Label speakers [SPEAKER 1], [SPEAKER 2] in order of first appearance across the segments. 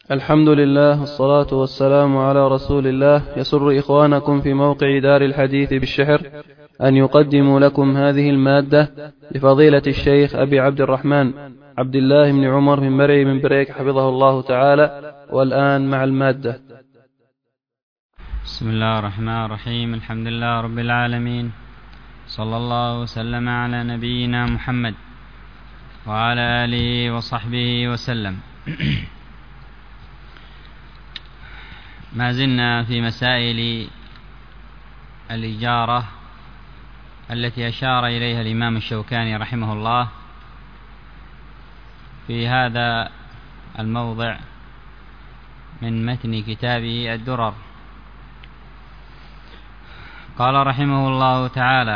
[SPEAKER 1] الحمد لله والصلاة والسلام على رسول الله. يسر إخوانكم في موقع دار الحديث بالشحر أن يقدموا لكم هذه المادة لفضيلة الشيخ أبي عبد الرحمن عبد الله بن عمر بن مرعي بن بريك حفظه الله تعالى. والآن مع المادة.
[SPEAKER 2] بسم الله الرحمن الرحيم. الحمد لله رب العالمين، صلى الله وسلم على نبينا محمد وعلى آله وصحبه وسلم. ما زلنا في مسائل الإجارة التي أشار إليها الإمام الشوكاني رحمه الله في هذا الموضع من متن كتابه الدرر. قال رحمه الله تعالى: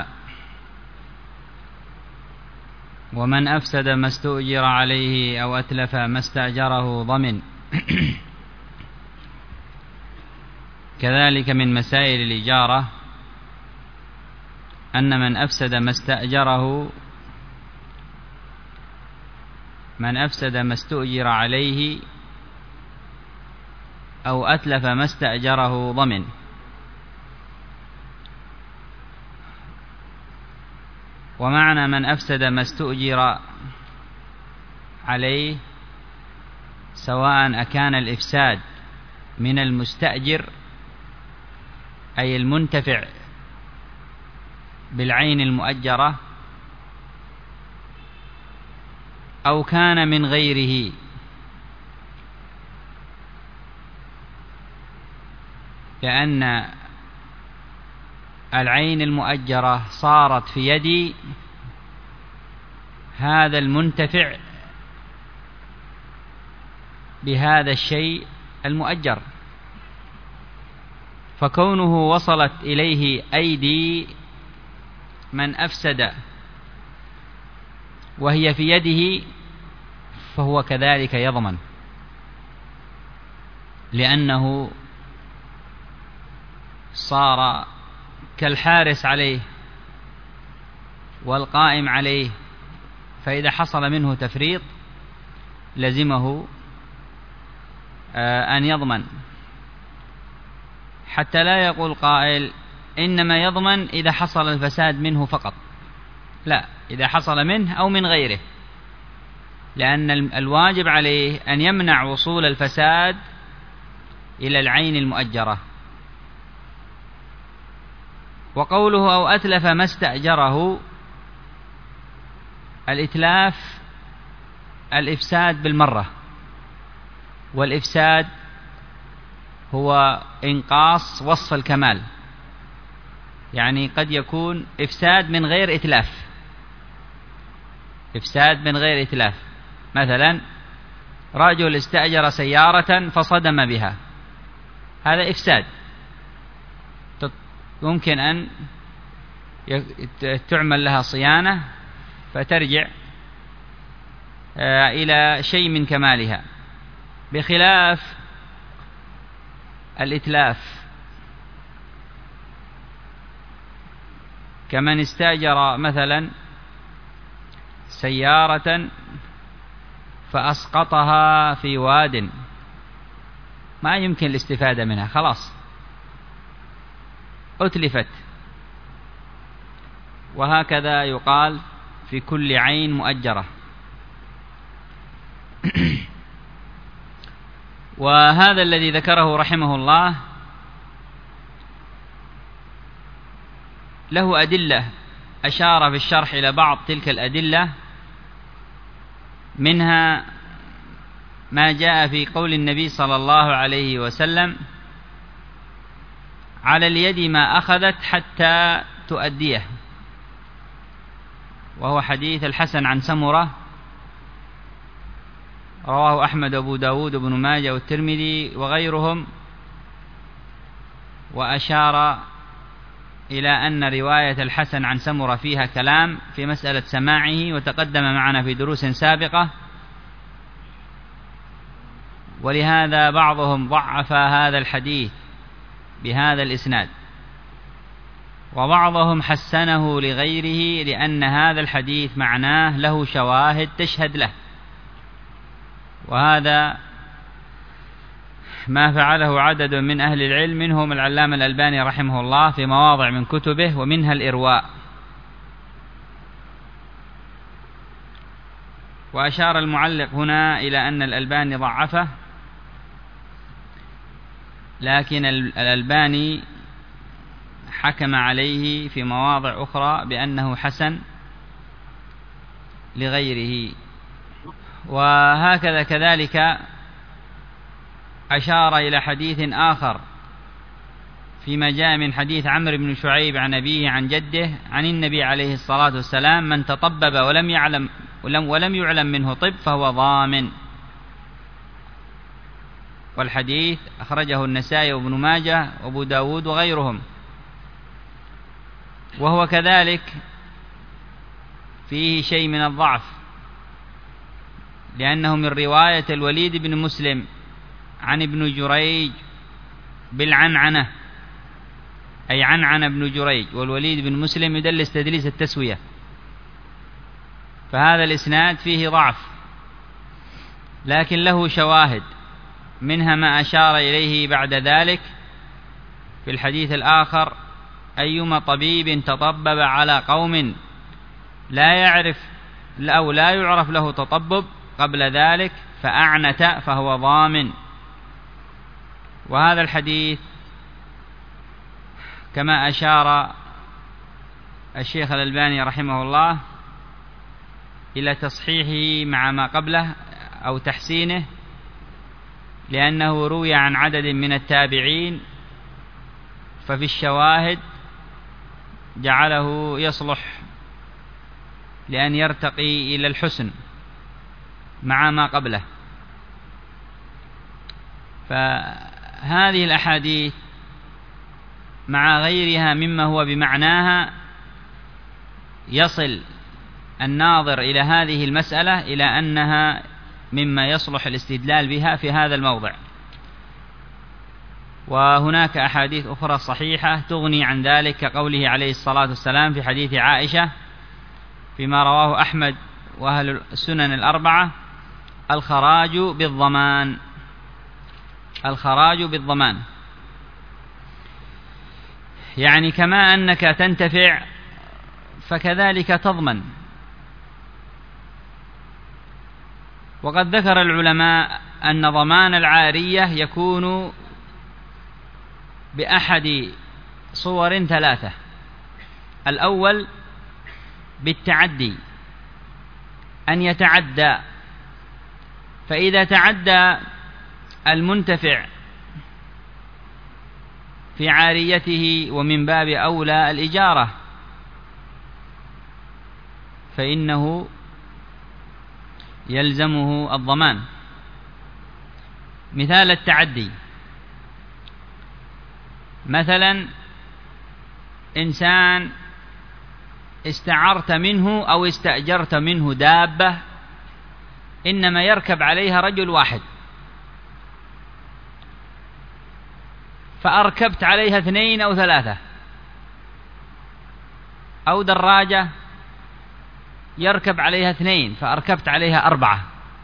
[SPEAKER 2] ومن أفسد ما استؤجر عليه أو أتلف ما استأجره ضمن. كذلك من مسائل الإجارة أن من أفسد ما استؤجر عليه أو أتلف ما استأجره ضمن. ومعنى من أفسد ما استؤجر عليه سواء أكان الإفساد من المستأجر أي المنتفع بالعين المؤجرة أو كان من غيره، لأن العين المؤجرة صارت في يد هذا المنتفع بهذا الشيء المؤجر، فكونه وصلت إليه أيدي من أفسد وهي في يده فهو كذلك يضمن، لأنه صار كالحارس عليه والقائم عليه، فإذا حصل منه تفريط لزمه أن يضمن، حتى لا يقول قائل إنما يضمن إذا حصل الفساد منه فقط. لا، إذا حصل منه أو من غيره، لأن الواجب عليه أن يمنع وصول الفساد إلى العين المؤجرة. وقوله أو أتلف ما استأجره، الإتلاف الإفساد بالمرة، والإفساد هو إنقاص وصف الكمال، يعني قد يكون إفساد من غير إتلاف. إفساد من غير إتلاف، مثلا رجل استأجر سيارة فصدم بها، هذا إفساد، يمكن أن تعمل لها صيانة فترجع إلى شيء من كمالها، بخلاف الإتلاف كمن استأجر مثلا سيارة فأسقطها في واد ما يمكن الاستفادة منها، خلاص أتلفت. وهكذا يقال في كل عين مؤجرة. وهذا الذي ذكره رحمه الله له أدلة، أشار في الشرح إلى بعض تلك الأدلة، منها ما جاء في قول النبي صلى الله عليه وسلم: على اليد ما أخذت حتى تؤديه، وهو حديث الحسن عن سمرة، رواه أحمد وأبو داود وابن ماجه والترمذي وغيرهم. وأشار إلى أن رواية الحسن عن سمرة فيها كلام في مسألة سماعه، وتقدم معنا في دروس سابقة، ولهذا بعضهم ضعف هذا الحديث بهذا الإسناد، وبعضهم حسنه لغيره، لأن هذا الحديث معناه له شواهد تشهد له، وهذا ما فعله عدد من أهل العلم منهم العلامة الألباني رحمه الله في مواضع من كتبه، ومنها الإرواء. وأشار المعلق هنا إلى أن الألباني ضعفه، لكن الألباني حكم عليه في مواضع أخرى بأنه حسن لغيره. وهكذا كذلك أشار إلى حديث آخر فيما جاء من حديث عمرو بن شعيب عن أبيه عن جده عن النبي عليه الصلاة والسلام: من تطبب ولم يعلم منه طب فهو ضامن. والحديث أخرجه النسائي وابن ماجه وابو داود وغيرهم. وهو كذلك فيه شيء من الضعف، لأنه من رواية الوليد بن مسلم عن ابن جريج بالعنعنة، أي عنعن ابن جريج، والوليد بن مسلم يدلس تدليس التسوية، فهذا الإسناد فيه ضعف، لكن له شواهد، منها ما أشار إليه بعد ذلك في الحديث الآخر: أيما طبيب تطبب على قوم لا يعرف له تطبب قبل ذلك فأعنت فهو ضامن. وهذا الحديث كما أشار الشيخ الألباني رحمه الله إلى تصحيحه مع ما قبله أو تحسينه، لأنه روي عن عدد من التابعين، ففي الشواهد جعله يصلح لأن يرتقي إلى الحسن مع ما قبله. فهذه الأحاديث مع غيرها مما هو بمعناها يصل الناظر إلى هذه المسألة إلى أنها مما يصلح الاستدلال بها في هذا الموضع. وهناك أحاديث أخرى صحيحة تغني عن ذلك، كقوله عليه الصلاة والسلام في حديث عائشة فيما رواه أحمد وأهل السنن الأربعة: الخراج بالضمان. الخراج بالضمان، يعني كما أنك تنتفع فكذلك تضمن. وقد ذكر العلماء أن ضمان العارية يكون بأحد صور ثلاثة: الأول بالتعدي، أن يتعدى، فإذا تعدى المنتفع في عاريته ومن باب أولى الإجارة فإنه يلزمه الضمان. مثال التعدي: مثلا إنسان استعرت منه أو استأجرت منه دابة إنما يركب عليها رجل واحد، فأركبت عليها 2 أو 3، أو دراجة يركب عليها 2 فأركبت عليها 4،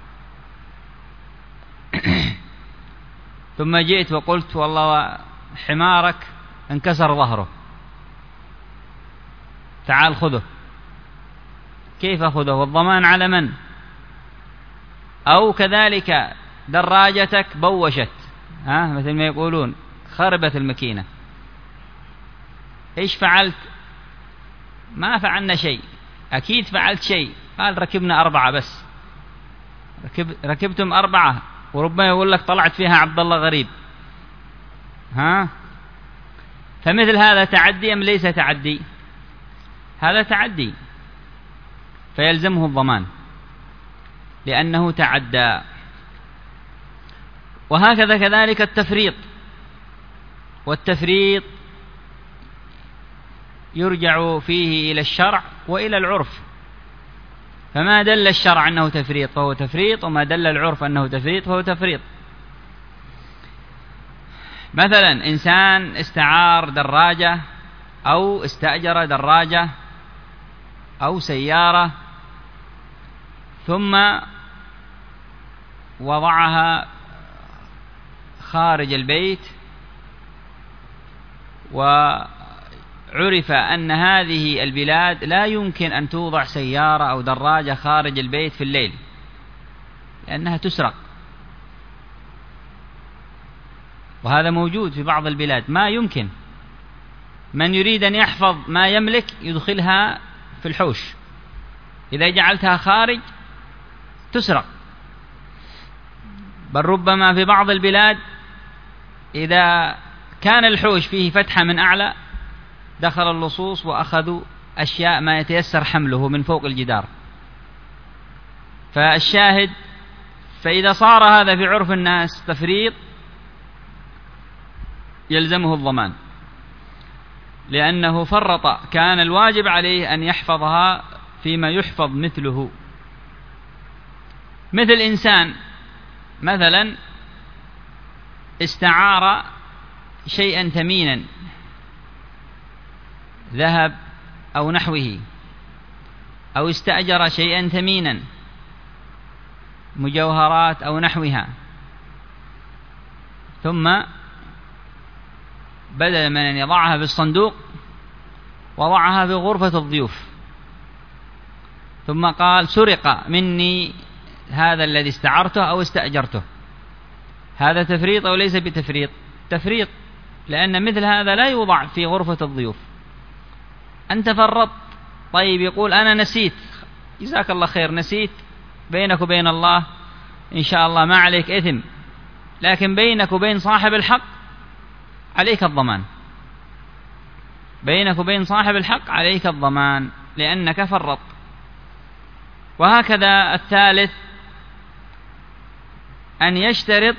[SPEAKER 2] ثم جئت وقلت والله حمارك انكسر ظهره، تعال خذه. كيف أخذه والضمان على من؟ أو كذلك دراجتك بوشت، مثل ما يقولون خربت الماكينة، إيش فعلت؟ ما فعلنا شيء. أكيد فعلت شيء. قال ركبنا 4 بس. ركبتم 4 وربما يقول لك طلعت فيها عبد الله غريب. فمثل هذا تعدي أم ليس تعدي؟ هذا تعدي، فيلزمه الضمان لأنه تعدى. وهكذا كذلك التفريط، والتفريط يرجع فيه إلى الشرع وإلى العرف، فما دل الشرع أنه تفريط فهو تفريط، وما دل العرف أنه تفريط فهو تفريط. مثلا إنسان استعار دراجة أو استأجر دراجة أو سيارة ثم وضعها خارج البيت وعرف أن هذه البلاد لا يمكن أن توضع سيارة أو دراجة خارج البيت في الليل لأنها تسرق، وهذا موجود في بعض البلاد، ما يمكن. من يريد أن يحفظ ما يملك يدخلها في الحوش، إذا جعلتها خارج تسرق. بل ربما في بعض البلاد إذا كان الحوش فيه فتحة من أعلى دخل اللصوص وأخذوا أشياء ما يتيسر حمله من فوق الجدار. فالشاهد، فإذا صار هذا في عرف الناس تفريط يلزمه الضمان، لأنه فرط. كان الواجب عليه أن يحفظها فيما يحفظ مثله. مثل إنسان مثلا استعار شيئا ثمينا، ذهب أو نحوه، أو استأجر شيئا ثمينا، مجوهرات أو نحوها، ثم بدل من أن يضعها في الصندوق وضعها في غرفة الضيوف، ثم قال سرق مني هذا الذي استعرته أو استأجرته. هذا تفريط أو ليس بتفريط؟ تفريط، لأن مثل هذا لا يوضع في غرفة الضيوف. أنت فرطت. طيب يقول أنا نسيت، جزاك الله خير، نسيت، بينك وبين الله إن شاء الله ما عليك إثم، لكن بينك وبين صاحب الحق عليك الضمان. بينك وبين صاحب الحق عليك الضمان لأنك فرطت. وهكذا الثالث أن يشترط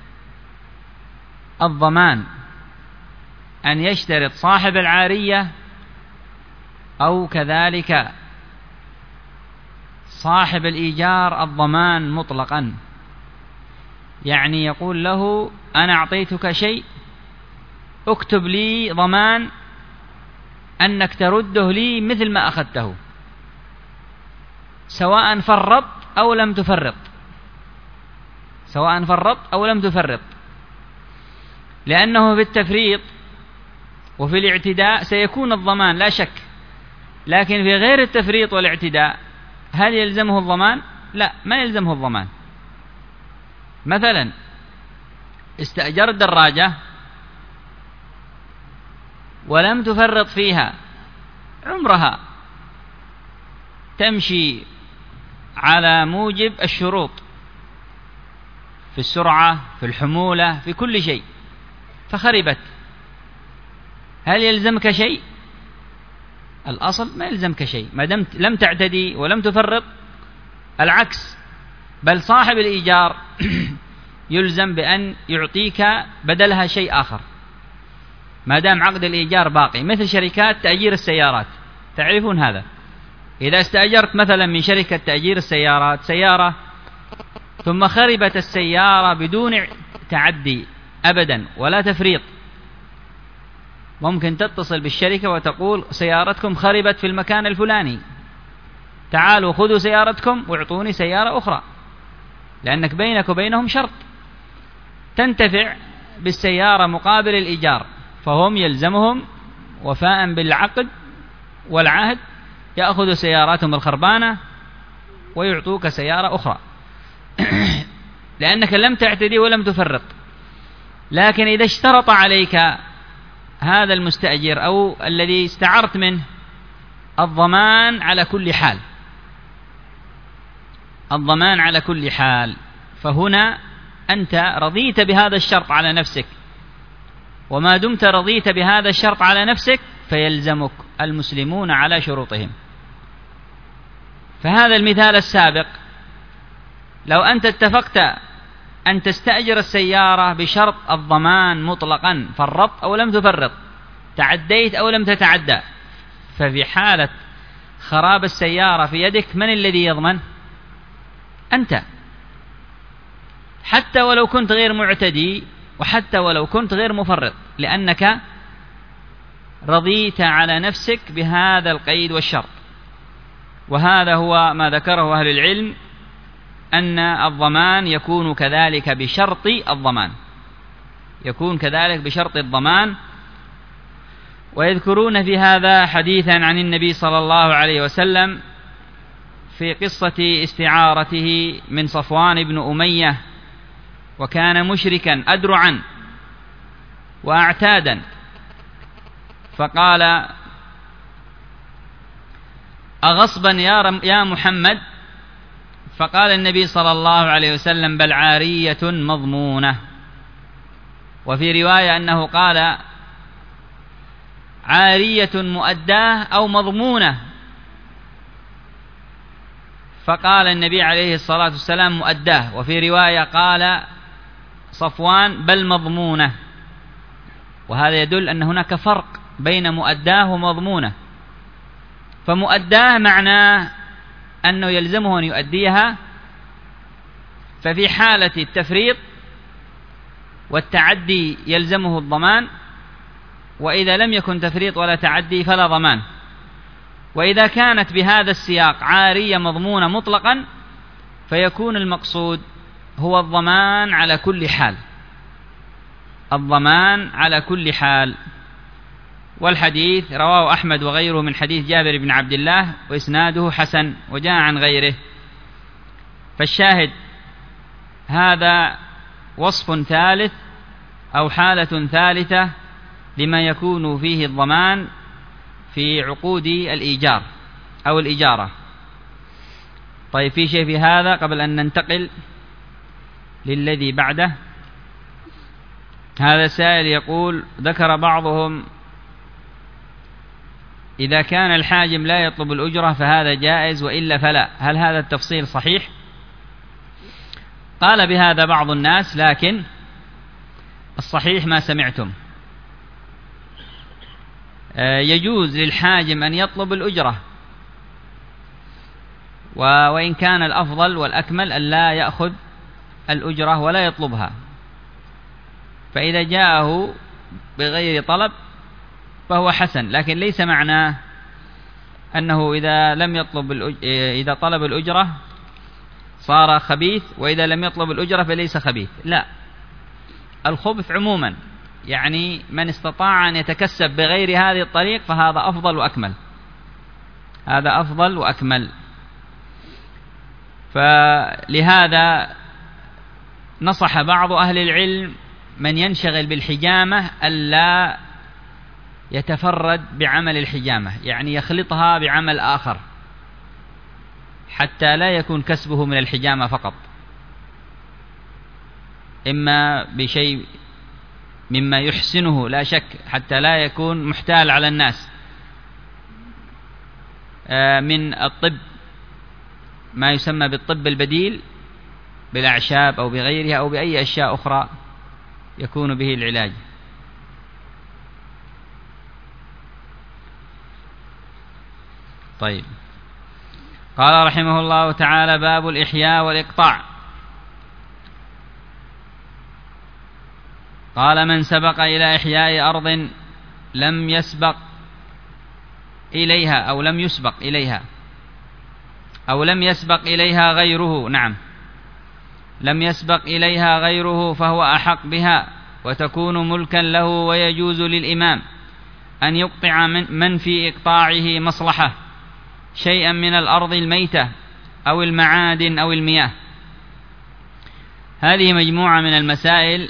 [SPEAKER 2] الضمان، أن يشترط صاحب العارية أو كذلك صاحب الإيجار الضمان مطلقا. يعني يقول له أنا أعطيتك شيء، اكتب لي ضمان أنك ترده لي مثل ما أخذته، سواء فرط أو لم تفرط، سواء فرط أو لم تفرط. لأنه في التفريط وفي الاعتداء سيكون الضمان لا شك، لكن في غير التفريط والاعتداء هل يلزمه الضمان؟ لا، ما يلزمه الضمان. مثلا استأجرت دراجة ولم تفرط فيها، عمرها تمشي على موجب الشروط في السرعة، في الحمولة، في كل شيء، فخربت، هل يلزمك شيء؟ الأصل ما يلزمك شيء ما دمت لم تعتدي ولم تفرط. العكس، بل صاحب الإيجار يلزم بأن يعطيك بدلها شيء آخر ما دام عقد الإيجار باقي، مثل شركات تأجير السيارات، تعرفون هذا. إذا استأجرت مثلا من شركة تأجير السيارات سيارة ثم خربت السيارة بدون تعدي أبدا ولا تفريط، ممكن تتصل بالشركة وتقول سيارتكم خربت في المكان الفلاني، تعالوا خذوا سيارتكم واعطوني سيارة أخرى، لأنك بينك وبينهم شرط تنتفع بالسيارة مقابل الإيجار، فهم يلزمهم وفاء بالعقد والعهد يأخذوا سياراتهم الخربانة ويعطوك سيارة أخرى لأنك لم تعتدي ولم تفرط. لكن إذا اشترط عليك هذا المستأجر أو الذي استعرت منه الضمان على كل حال، الضمان على كل حال، فهنا أنت رضيت بهذا الشرط على نفسك، وما دمت رضيت بهذا الشرط على نفسك فيلزمك المسلمون على شروطهم. فهذا المثال السابق، لو أنت اتفقت أن تستأجر السيارة بشرط الضمان مطلقا، فرطت أو لم تفرط، تعديت أو لم تتعدى، ففي حالة خراب السيارة في يدك من الذي يضمن؟ أنت، حتى ولو كنت غير معتدي وحتى ولو كنت غير مفرط، لأنك رضيت على نفسك بهذا القيد والشرط. وهذا هو ما ذكره أهل العلم، أن الضمان يكون كذلك بشرط الضمان. يكون كذلك بشرط الضمان. ويذكرون في هذا حديثا عن النبي صلى الله عليه وسلم في قصة استعارته من صفوان بن أمية، وكان مشركا أدرعا وأعتادا، فقال: أغصبا يا محمد؟ فقال النبي صلى الله عليه وسلم: بل عارية مضمونة. وفي رواية أنه قال: عارية مؤداة أو مضمونة، فقال النبي عليه الصلاة والسلام: مؤداة. وفي رواية قال صفوان: بل مضمونة. وهذا يدل أن هناك فرق بين مؤداة ومضمونة. فمؤداة معناه أنه يلزمه أن يؤديها، ففي حالة التفريط والتعدي يلزمه الضمان، وإذا لم يكن تفريط ولا تعدي فلا ضمان. وإذا كانت بهذا السياق عارية مضمونة مطلقا فيكون المقصود هو الضمان على كل حال، الضمان على كل حال. والحديث رواه أحمد وغيره من حديث جابر بن عبد الله، وإسناده حسن وجاء عن غيره. فالشاهد هذا وصف ثالث أو حالة ثالثة لما يكون فيه الضمان في عقود الإيجار أو الإجارة. طيب، في شيء في هذا قبل أن ننتقل للذي بعده؟ هذا سائل يقول: ذكر بعضهم إذا كان الحاجم لا يطلب الأجرة فهذا جائز، وإلا فلا، هل هذا التفصيل صحيح؟ قال بهذا بعض الناس، لكن الصحيح ما سمعتم. يجوز للحاجم أن يطلب الأجرة، وإن كان الأفضل والأكمل أن لا يأخذ الأجرة ولا يطلبها. فإذا جاءه بغير طلب فهو حسن، لكن ليس معناه أنه إذا طلب الأجرة صار خبيث، وإذا لم يطلب الأجرة فليس خبيث. لا، الخبث عموما، يعني من استطاع أن يتكسب بغير هذه الطريق فهذا أفضل وأكمل، هذا أفضل وأكمل. فلهذا نصح بعض أهل العلم من ينشغل بالحجامة ألا يتفرد بعمل الحجامة، يعني يخلطها بعمل آخر، حتى لا يكون كسبه من الحجامة فقط، إما بشيء مما يحسنه لا شك، حتى لا يكون محتال على الناس، من الطب ما يسمى بالطب البديل بالأعشاب أو بغيرها أو بأي أشياء أخرى يكون به العلاج. طيب، قال رحمه الله تعالى: باب الإحياء والإقطاع. قال: من سبق إلى إحياء أرض لم يسبق إليها أو لم يسبق إليها أو لم يسبق إليها غيره، نعم، لم يسبق إليها غيره فهو أحق بها، وتكون ملكا له، ويجوز للإمام أن يقطع من في إقطاعه مصلحة شيئا من الأرض الميتة أو المعادن أو المياه. هذه مجموعة من المسائل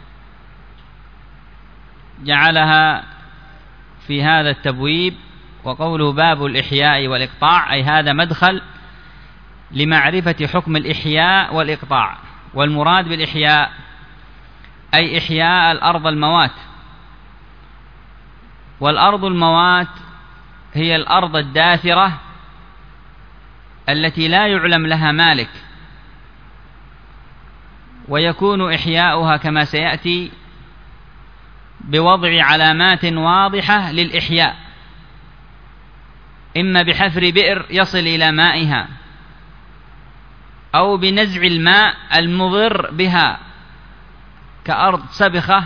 [SPEAKER 2] جعلها في هذا التبويب. وقوله باب الإحياء والإقطاع أي هذا مدخل لمعرفة حكم الإحياء والإقطاع. والمراد بالإحياء أي إحياء الأرض الموات. والأرض الموات هي الأرض الداثرة التي لا يعلم لها مالك، ويكون إحياؤها كما سيأتي بوضع علامات واضحة للإحياء، إما بحفر بئر يصل إلى مائها، أو بنزع الماء المضر بها كأرض سبخة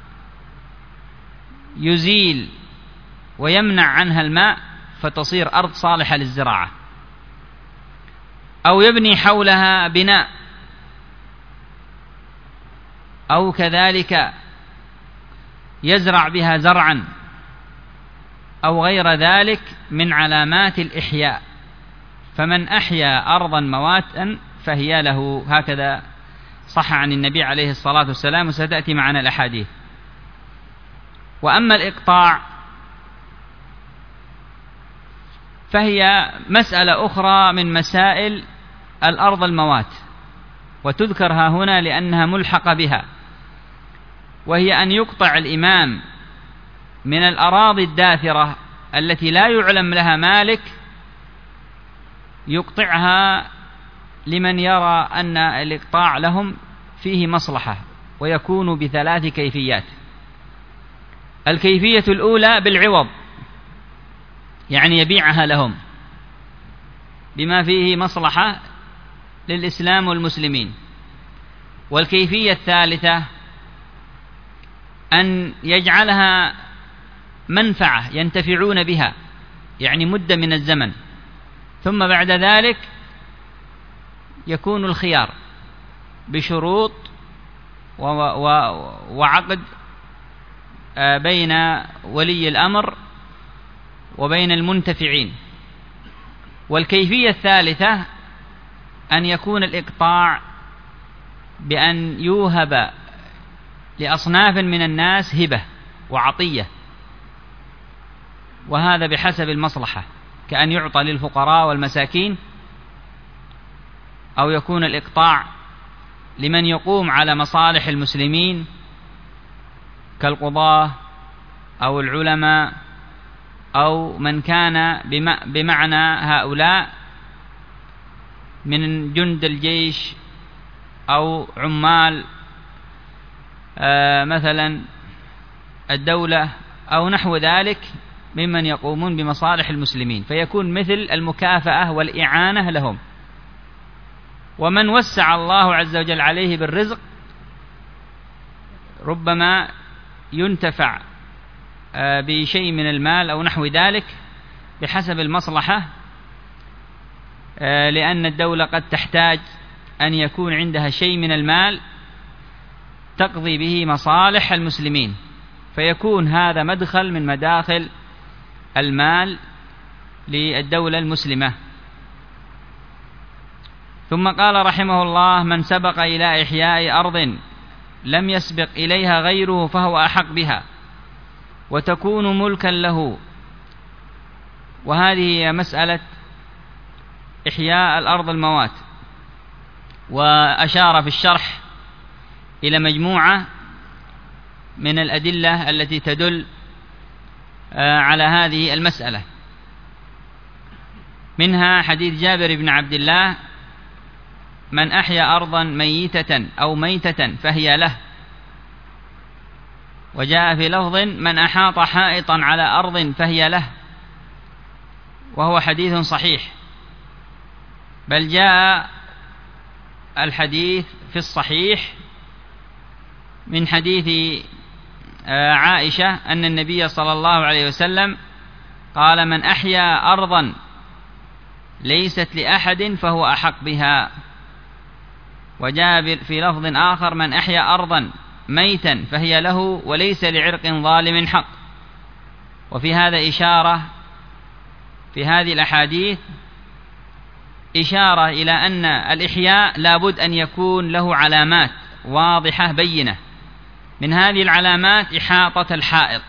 [SPEAKER 2] يزيل ويمنع عنها الماء فتصير أرض صالحة للزراعة، أو يبني حولها بناء، أو كذلك يزرع بها زرعا أو غير ذلك من علامات الإحياء. فمن أحيا أرضا مواتا فهي له، هكذا صح عن النبي عليه الصلاة والسلام، وستأتي معنا الأحاديث. وأما الإقطاع فهي مسألة أخرى من مسائل الأرض الموات، وتذكر ها هنا لأنها ملحقة بها، وهي أن يقطع الإمام من الأراضي الداثرة التي لا يعلم لها مالك، يقطعها لمن يرى أن الإقطاع لهم فيه مصلحة، ويكون بثلاث كيفيات. الكيفية الأولى بالعوض، يعني يبيعها لهم بما فيه مصلحة للإسلام والمسلمين. والكيفية الثالثة أن يجعلها منفعة ينتفعون بها، يعني مدة من الزمن، ثم بعد ذلك يكون الخيار بشروط وعقد بين ولي الأمر وبين المنتفعين. والكيفية الثالثة أن يكون الإقطاع بأن يوهب لأصناف من الناس هبة وعطية، وهذا بحسب المصلحة، كأن يعطى للفقراء والمساكين، أو يكون الإقطاع لمن يقوم على مصالح المسلمين كالقضاة أو العلماء، أو من كان بمعنى هؤلاء من جند الجيش أو عمال مثلا الدولة أو نحو ذلك ممن يقومون بمصالح المسلمين، فيكون مثل المكافأة والإعانة لهم. ومن وسع الله عز وجل عليه بالرزق ربما ينتفع بشيء من المال أو نحو ذلك بحسب المصلحة، لأن الدولة قد تحتاج أن يكون عندها شيء من المال تقضي به مصالح المسلمين، فيكون هذا مدخل من مداخل المال للدولة المسلمة. ثم قال رحمه الله: من سبق إلى إحياء أرض لم يسبق إليها غيره فهو أحق بها، وتكون ملكا له. وهذه هي مسألة إحياء الأرض الموات. وأشار في الشرح إلى مجموعة من الأدلة التي تدل على هذه المسألة، منها حديث جابر بن عبد الله: من أحيا أرضا ميتة أو ميتة فهي له. وجاء في لفظ: من أحاط حائطا على أرض فهي له، وهو حديث صحيح. بل جاء الحديث في الصحيح من حديث عائشة أن النبي صلى الله عليه وسلم قال: من أحيا أرضا ليست لأحد فهو أحق بها. وجاء في لفظ آخر: من أحيا أرضا ميتا فهي له وليس لعرق ظالم حق. وفي هذا إشارة، في هذه الأحاديث إشارة إلى أن الإحياء لابد أن يكون له علامات واضحة بينة. من هذه العلامات إحاطة الحائط،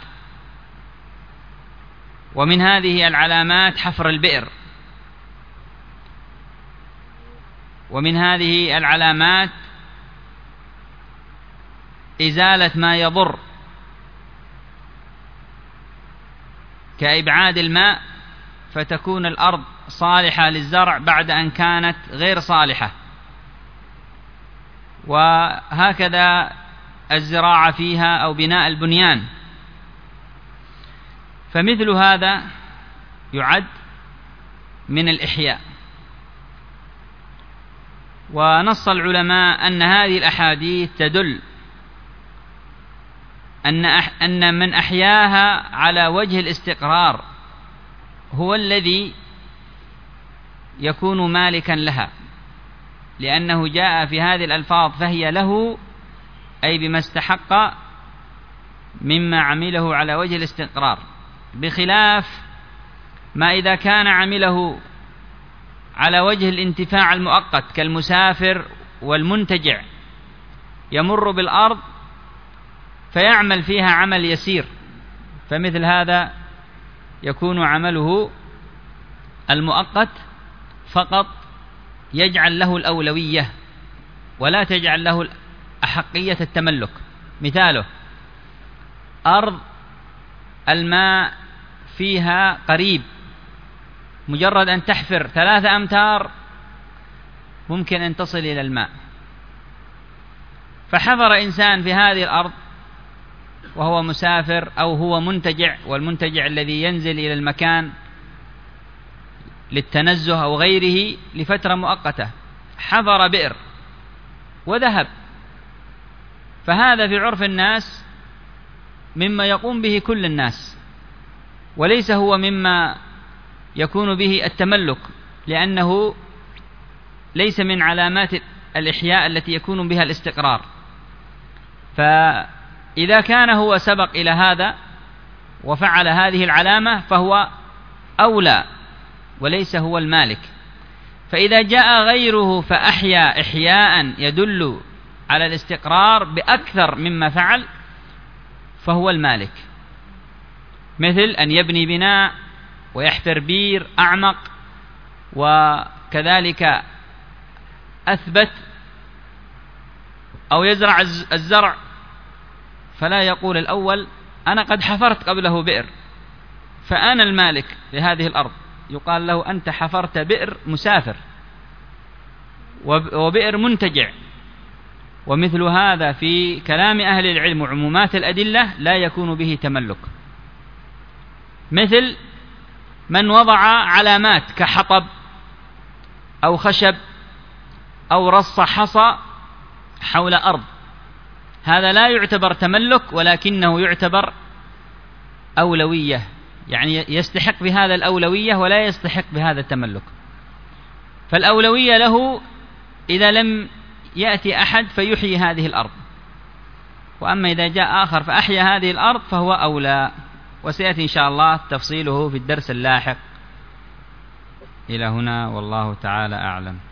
[SPEAKER 2] ومن هذه العلامات حفر البئر، ومن هذه العلامات إزالة ما يضر كإبعاد الماء فتكون الأرض صالحة للزرع بعد أن كانت غير صالحة، وهكذا الزراعة فيها أو بناء البنيان. فمثل هذا يعد من الإحياء. ونص العلماء أن هذه الأحاديث تدل أن من أحياها على وجه الاستقرار هو الذي يكون مالكا لها، لأنه جاء في هذه الألفاظ: فهي له، أي بما استحق مما عمله على وجه الاستقرار، بخلاف ما إذا كان عمله على وجه الانتفاع المؤقت كالمسافر والمنتجع، يمر بالأرض فيعمل فيها عمل يسير، فمثل هذا يكون عمله المؤقت فقط يجعل له الأولوية ولا تجعل له أحقية التملك. مثاله أرض الماء فيها قريب، مجرد أن تحفر 3 أمتار ممكن أن تصل إلى الماء، فحفر إنسان في هذه الأرض وهو مسافر أو هو منتجع، والمنتجع الذي ينزل إلى المكان للتنزه أو غيره لفترة مؤقتة، حفر بئر وذهب، فهذا في عرف الناس مما يقوم به كل الناس، وليس هو مما يكون به التملك، لأنه ليس من علامات الإحياء التي يكون بها الاستقرار. فإذا كان هو سبق إلى هذا وفعل هذه العلامة فهو أولى وليس هو المالك. فإذا جاء غيره فأحيا إحياء يدل على الاستقرار بأكثر مما فعل فهو المالك، مثل أن يبني بناء ويحفر بير أعمق وكذلك أثبت، أو يزرع الزرع، فلا يقول الأول أنا قد حفرت قبله بئر فأنا المالك لهذه الأرض، يقال له أنت حفرت بئر مسافر وبئر منتجع. ومثل هذا في كلام أهل العلم وعمومات الأدلة لا يكون به تملك، مثل من وضع علامات كحطب أو خشب أو رص حصى حول أرض، هذا لا يعتبر تملك ولكنه يعتبر أولوية، يعني يستحق بهذا الأولوية ولا يستحق بهذا التملك. فالأولوية له إذا لم يأتي أحد فيحيي هذه الأرض، وأما إذا جاء آخر فأحيا هذه الأرض فهو أولى، وسيأتي إن شاء الله تفصيله في الدرس اللاحق. إلى هنا والله تعالى أعلم.